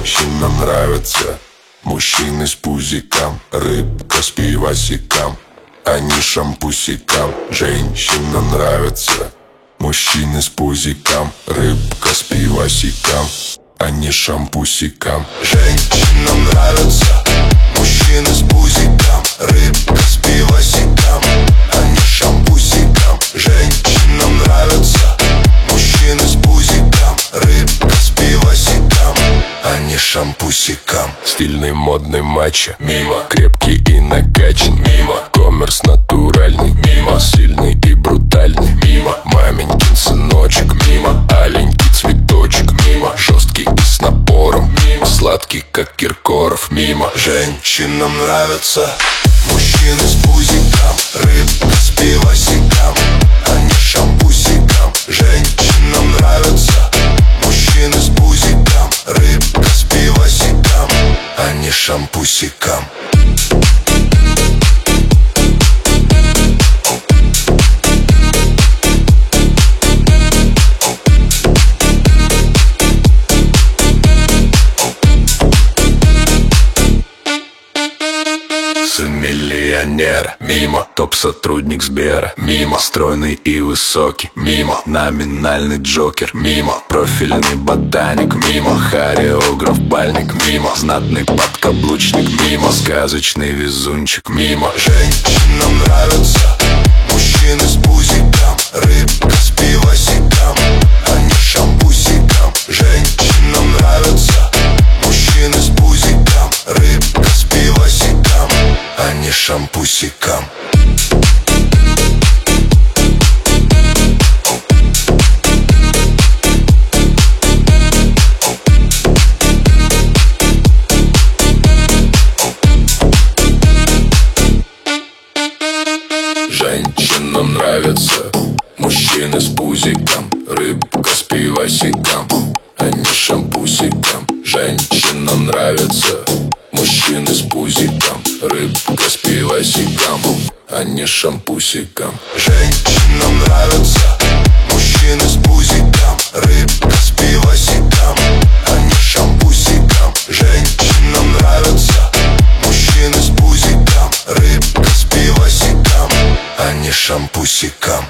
Женщинам нравятся мужчины с пузиком, рыбка с пивасиком, а не шампусиком. Женщинам нравятся мужчины с пузиком, рыбка с пивасиком, а не шампусиком. Женщинам нравятся мужчины с пузиком, рыбка с пивасиком, а не шампусиком. Женщинам нравятся мужчины с пузиком, рыбка с пивасиком, а не шампусиком. Стильный, модный матча, мимо. Крепкий и накачан, мимо. Коммерс натуральный, мимо. Сильный и брутальный, мимо. Маменькин сыночек, мимо. Аленький цветочек, мимо. Жесткий и с напором, мимо. Сладкий, как Киркоров, мимо. Женщинам нравятся мужчины с пузиком, рыбка с пивасиком, а не шампусиком. Женщинам нравятся мужчины с пузиком, рыбка с пивасиком, а не шампусиком. Сын миллионера, мимо. Топ-сотрудник Сбера, мимо. Стройный и высокий, мимо. Номинальный Джокер, мимо. Профильный ботаник, мимо. Хореограф бальник, мимо. Знатный подкаблучник, мимо. Сказочный везунчик, мимо. Женщинам нравятся мужчины с пузиком, рыбка с пивасиком, а не шампусиком. Женщинам нравятся мужчины с пузиком, рыбка с пивасиком, а не шампусиком. Женщинам нравятся мужчины с пузиком, рыбка с пивасиком, а не шампусиком. Женщинам нравятся мужчины с пузиком, рыбка с пивасиком, а не шампусиком. Женщинам нравятся мужчины с пузиком, рыбка с пивасиком, а не шампусиком. Женщинам нравятся мужчины с пузиком, рыбка с пивасиком, а не шампусиком.